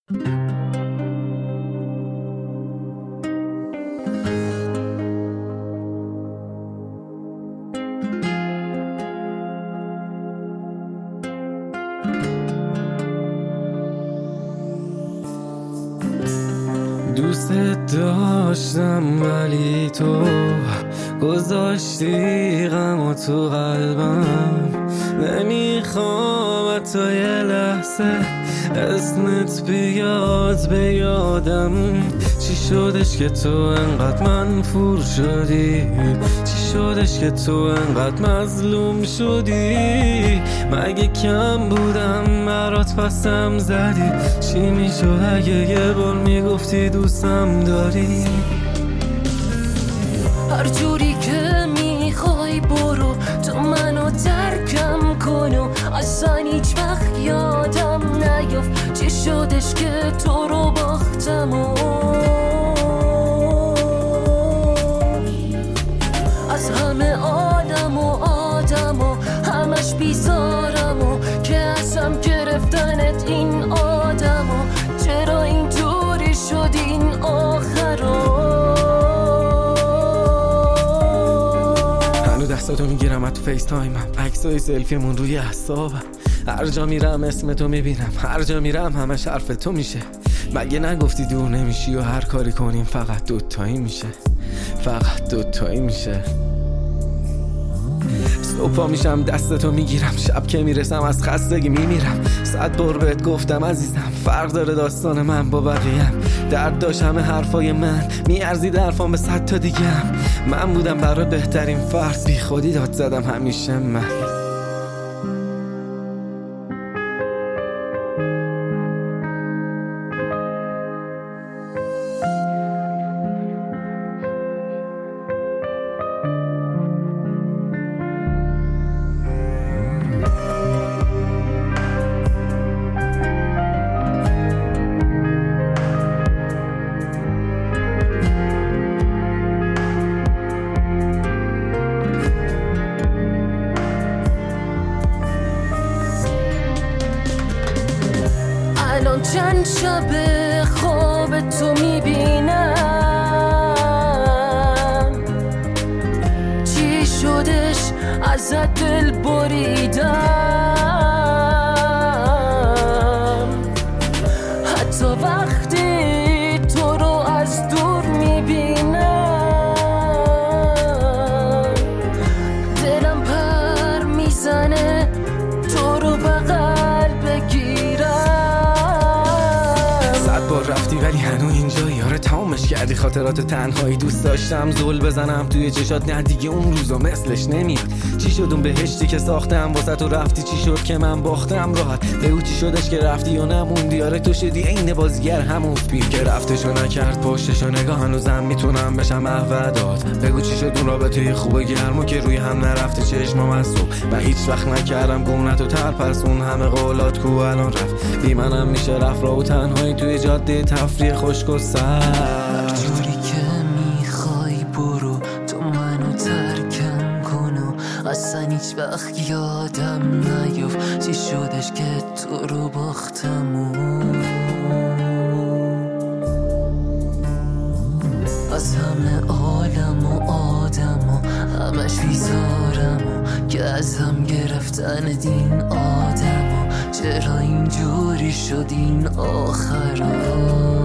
دوست داشتم ولی تو گذاشتی غمو تو قلبم، نمیخوام تا یه لحظه اسمت بیاد به یادم. چی شدش که تو انقدر منفور شدی؟ چی شدش که تو انقدر مظلوم شدی؟ مگه کم بودم برات پسم زدی؟ چی میشد اگه یه بار میگفتی دوستم داری؟ هر جوری که میخوای برو، تو منو ترکم کن و اصلا هیچ وقت یادم نیفت چی شدش که تو رو باختم و از همه آدم و همش بیزارم و که ازم گرفتنت این آدم و چرا اینطوری شد این آخرا؟ دستاتو میگیرم از تو فیس تایمم، عکسای سلفیمون روی اعصابم. هر جا میرم اسم تو میبینم، هر جا میرم همش حرف تو میشه. مگه نگفتی دور نمیشی و هر کاری کنیم فقط دوتایی میشه، فقط دوتایی میشه. صبح میشم دستتو میگیرم، شب که میرسم از خستگی میمیرم. 100 بار بهت گفتم عزیزم فرق داره داستان من با بقیه‌ام. درد داشت همه حرفای من میارزید حرفام به 100 تا دیگم. من بودم برای بهترین فرد، بی خودی داد زدم همیشه من. الان چند شب خواب تو میبینم، چی شدش ازت دل بریدم. حتی وقتی تو رو از دور میبینم دلم پر میزنه تو رو بغل بگیرم. رفتی ولی هنو اینجایی، آره تمامش کردی خاطرات تنهایی. دوست داشتم زل بزنم توی چشات، نه دیگه اون روزا مثلش نمیاد. چی شد اون بهشتی که ساختم واسه تو رفتی؟ چی شد که من باختم راحت؟ بگو چی شدش که رفتی یا نموندی؟ آره تو شدی عین بازیگر همون پیر که رفتشو نکرد پشتشو نگاه. هنوزم میتونم بشم احودات. بگو چی شد اون رابطه خوبه گرمو که روی هم نرفته چشمام از صبح. من هیچ وقت نکردم گونت و ترپس، اون همه قولات کو الان رفت. بی منم میشه رفت را و تنهایی توی جاده تفریح خشک و سر. جوری که میخوای برو، تو منو ترکم کن و اصلا هیچ وقت یادم نیفت چی شدش که تو رو باختم و از همه عالم و همش بیزارم و که ازم گرفتن این آدم و چرا اینجوری شد این آخرا؟